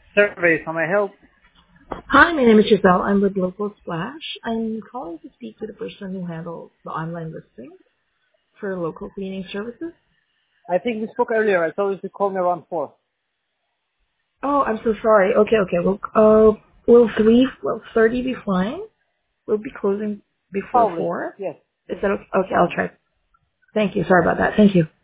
Survey, how may I help? Hi, my name is Giselle. I'm with Local Splash. I'm calling to speak to the person who handles the online listing for local cleaning services. I think we spoke earlier. I told you to call me around 4. Oh, I'm so sorry. Okay. Well, will 30 be fine? We'll be closing before Probably. 4. Yes. Is that okay? That's Okay, I'll fine. try. Thank you. Sorry about that. Thank you.